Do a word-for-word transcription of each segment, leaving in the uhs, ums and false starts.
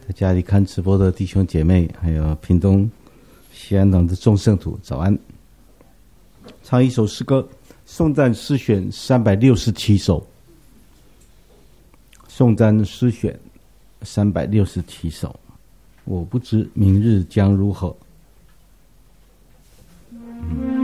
在家里看直播的弟兄姐妹，还有屏东西安堂的众圣徒，早安。唱一首诗歌，颂赞诗选三百六十七首。颂赞诗选三百六十七首，我不知明日将如何。嗯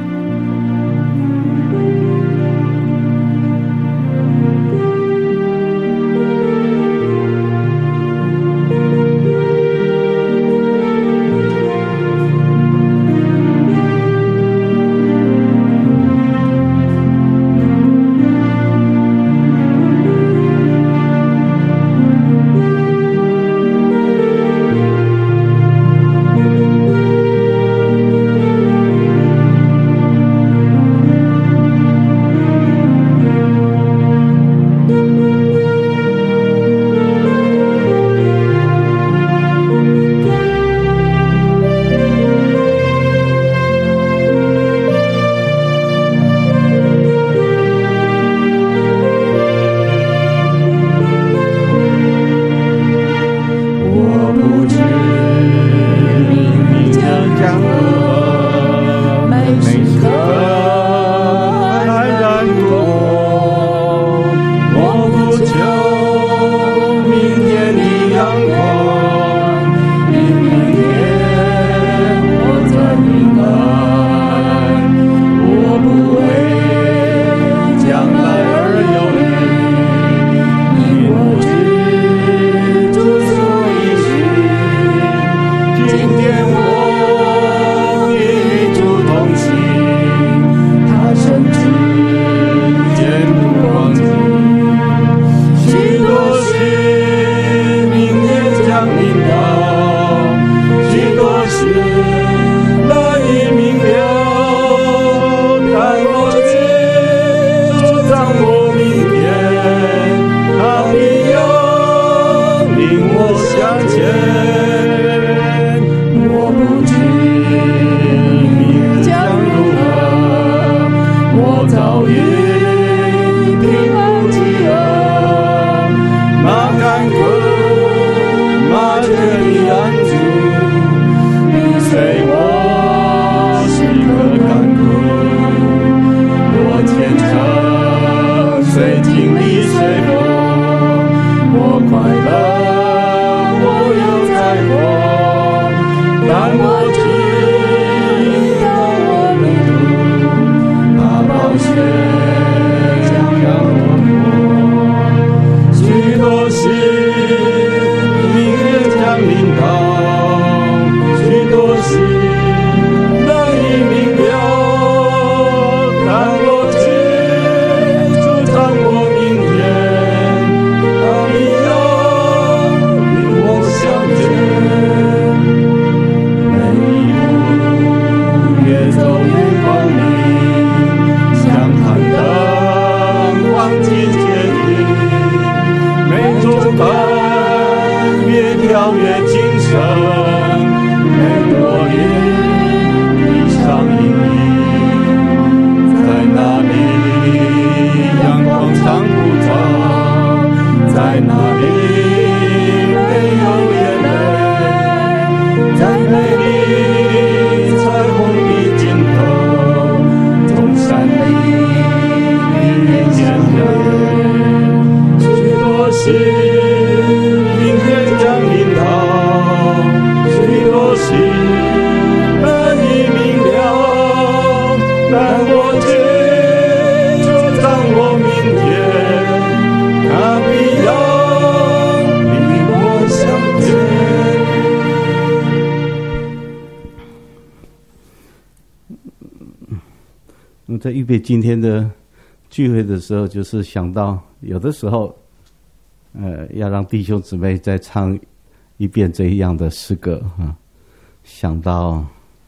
在预备今天的聚会的时候，就是想到有的时候，呃，要让弟兄姊妹再唱一遍这样的诗歌啊。想到，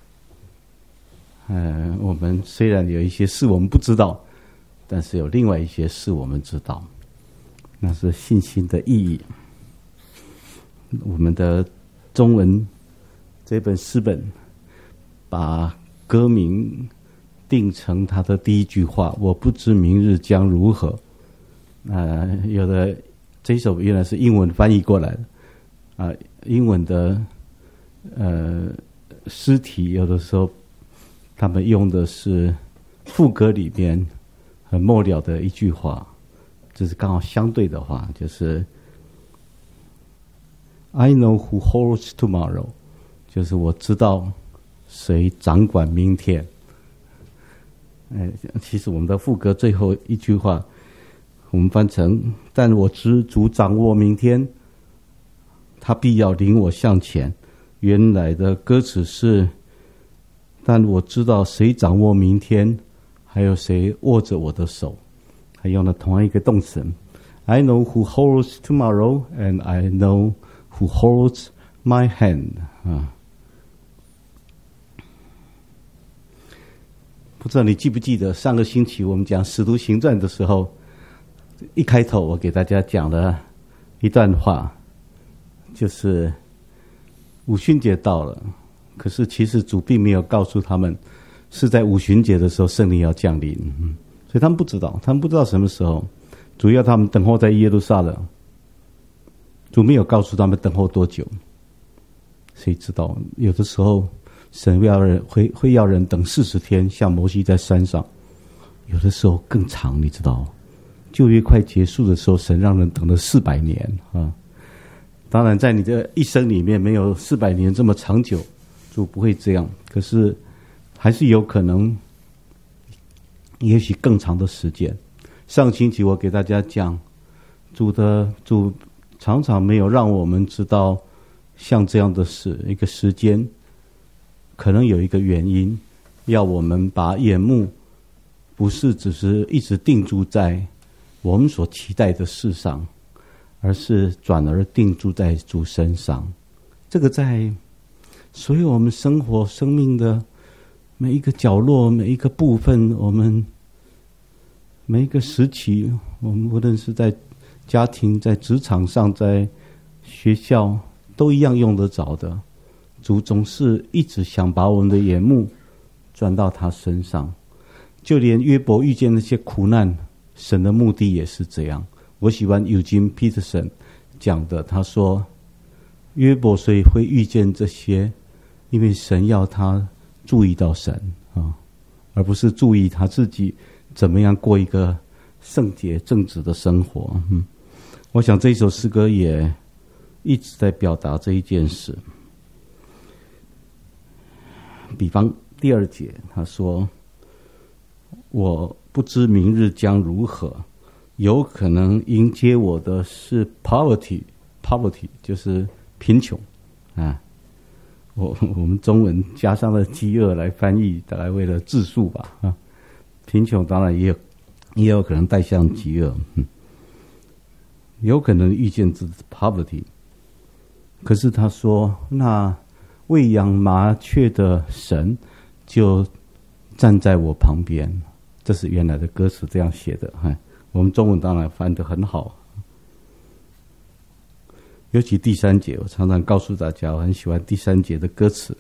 呃，我们虽然有一些事我们不知道，但是有另外一些事我们知道，那是信心的意义。我们的中文这本诗本，把歌名定成他的第一句话，我不知明日将如何。呃，有的这一首原来是英文翻译过来的， 啊、呃，英文的呃诗体有的时候他们用的是副歌里边很末了的一句话，这是刚好相对的话，就是 I know who holds tomorrow， 就是我知道谁掌管明天。哎，其实我们的副歌最后一句话我们翻成但我知主掌握明天，他必要领我向前。原来的歌词是但我知道谁掌握明天，还有谁握着我的手，还用了同样一个动词 I know who holds tomorrow and I know who holds my hand 啊。不知道你记不记得上个星期我们讲使徒行传的时候，一开头我给大家讲了一段话，就是五旬节到了，可是其实主并没有告诉他们是在五旬节的时候圣灵要降临，所以他们不知道，他们不知道什么时候，主要他们等候在耶路撒冷，主没有告诉他们等候多久。谁知道有的时候神会要人会会要人等四十天，像摩西在山上，有的时候更长，你知道旧约快结束的时候，神让人等了四百年啊！当然，在你的一生里面没有四百年这么长久，主不会这样。可是，还是有可能，也许更长的时间。上星期我给大家讲，主的主常常没有让我们知道像这样的事，一个时间，可能有一个原因，要我们把眼目不是只是一直定住在我们所期待的事上，而是转而定住在主身上。这个在所有我们生活生命的每一个角落，每一个部分，我们每一个时期，我们无论是在家庭、在职场上、在学校，都一样用得着的。主总是一直想把我们的眼目转到他身上，就连约伯遇见那些苦难，神的目的也是这样。我喜欢 Eugene Peterson 讲的，他说约伯所以会遇见这些，因为神要他注意到神啊，而不是注意他自己怎么样过一个圣洁正直的生活。嗯，我想这一首诗歌也一直在表达这一件事。比方第二节他说，我不知明日将如何，有可能迎接我的是 poverty poverty 就是贫穷啊。我我们中文加上了饥饿来翻译，大概为了字数吧啊。贫穷当然也有也有可能带向饥饿，嗯，有可能遇见这 poverty。可是他说，那喂养麻雀的神就站在我旁边，这是原来的歌词这样写的。我们中文当然翻得很好，尤其第三节，我常常告诉大家，我很喜欢第三节的歌词。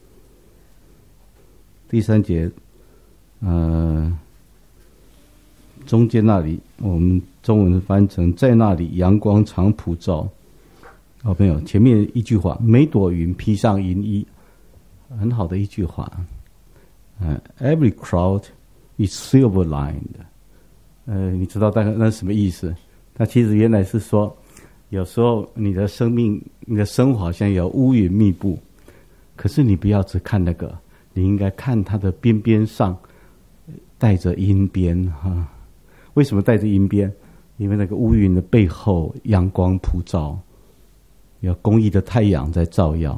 第三节，呃，中间那里，我们中文翻成在那里阳光常普照。哦，没有，前面一句话，每朵云披上银衣，很好的一句话。呃 ，Every cloud is silver lined。呃，你知道大概那是什么意思？它其实原来是说，有时候你的生命、你的生活好像有乌云密布，可是你不要只看那个，你应该看它的边边上带着阴边哈。为什么带着阴边？因为那个乌云的背后，阳光普照。有公义的太阳在照耀。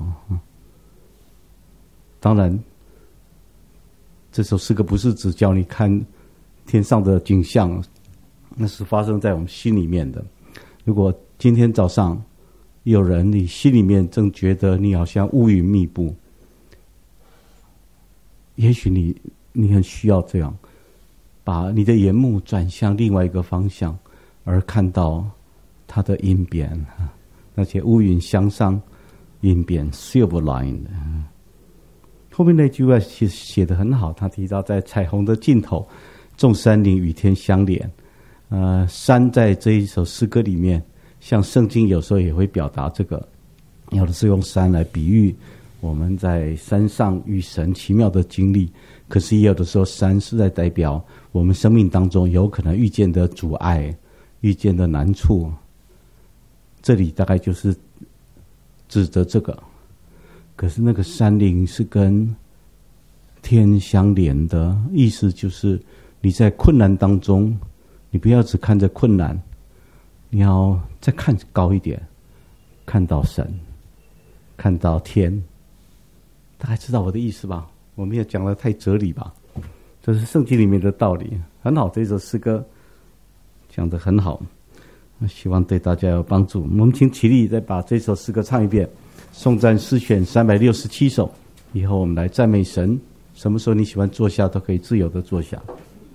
当然这首诗歌不是只教你看天上的景象，那是发生在我们心里面的。如果今天早上有人你心里面正觉得你好像乌云密布，也许你你很需要这样，把你的眼目转向另外一个方向，而看到它的阴边，那些乌云向上，阴边 silver line。 后面那句话其实写得很好，他提到在彩虹的尽头，众山岭与天相连。呃，山在这一首诗歌里面，像圣经有时候也会表达这个， 有的是用山来比喻我们在山上与神奇妙的经历，可是也有的时候山是在代表我们生命当中有可能遇见的阻碍、遇见的难处。这里大概就是指着这个，可是那个山林是跟天相连的，意思就是你在困难当中，你不要只看着困难，你要再看高一点，看到神，看到天。大概知道我的意思吧？我没有讲得太哲理吧？这是圣经里面的道理，很好。这首诗歌讲得很好，希望对大家有帮助。我们请起立，再把这首诗歌唱一遍。颂赞诗选三百六十七首，以后我们来赞美神。什么时候你喜欢坐下，都可以自由的坐下。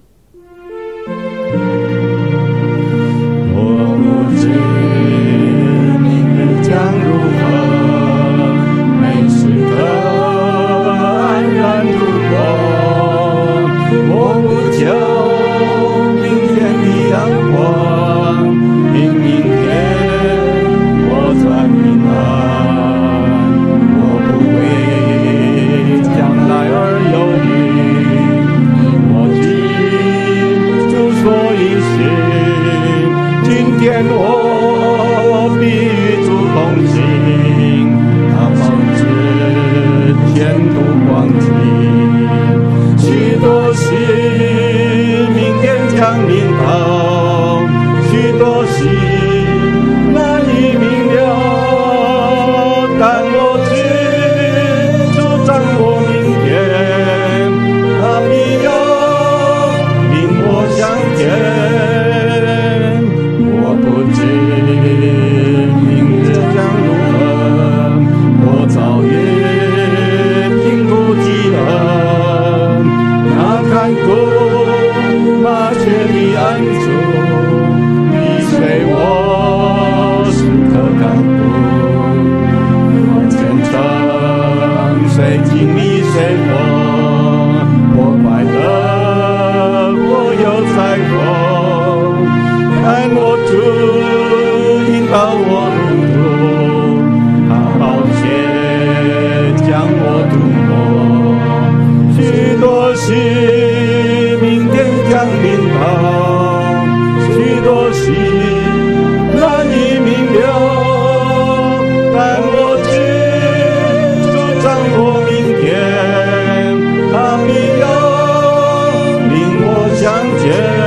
我不知明日将如何，每时刻安然度过。我不求明天的阳光，因明天我在平安。我不为将来而忧虑，因我知主所以行。今天我必与主同行，他保持前途光景。许多事明天将临到，许多事难以明了，但我知主掌握明天，他必要领我向前。我不知明日将如何，我早已贫苦饥饿，那看顾麻雀的安住，必随我时刻看顾。我前程谁经历谁活，我快乐我有彩虹，但我主引导我路途，他保全将我度过。许多事明天将临到，许多事难以明了，但我知主掌握明天，他必要领我向前。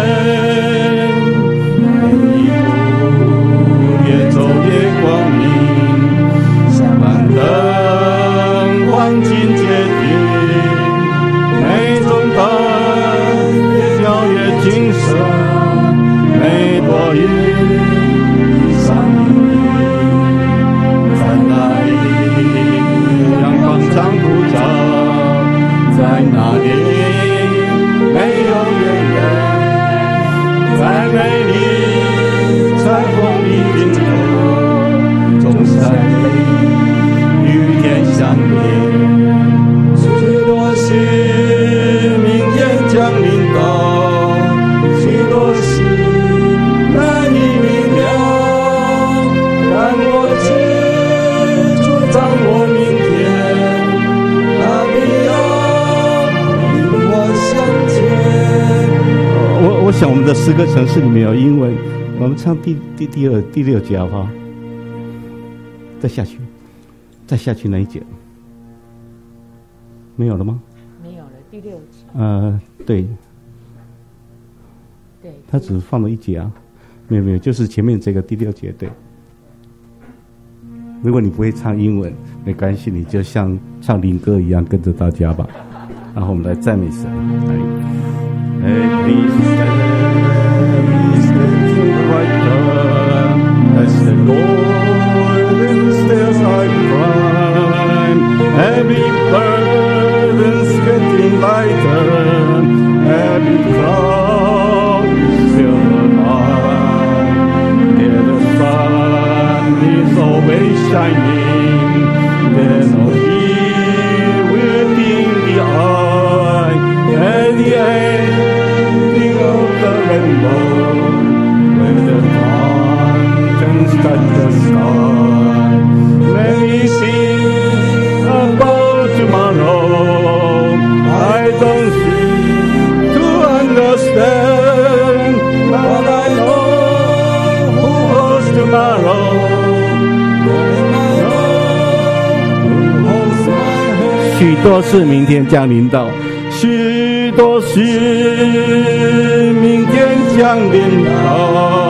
每一步越走越光明，下班灯黄金结定，每种灯越照越精神，每朵云上在哪里阳光照不着，在哪里没有远远，在美丽彩虹里并头，总在与天相连。许多事明天将临到，许多事难以明了，但我知主掌握明天，他必要领我向前。 我我想我们的诗歌程式里面有英文，我们唱第第第二第六节好不好？再下去，再下去那一节，没有了吗？ 没有了，第六节。 呃，对， 对， 他只放了一节啊，没有没有，就是前面这个第六节。对，如果你不会唱英文，没关系，你就像唱灵歌一样跟着大家吧。然后我们来赞美神。来 Every step is the right turn, as the golden stairs I climb. Every burden's getting lighter, every cloud is still mine. There the sun is always shining, there's no fear within the eye. At the ending of the rainbow, where the mountains touch the sky, let me 许多事明天降临到， 许多事明天降临到。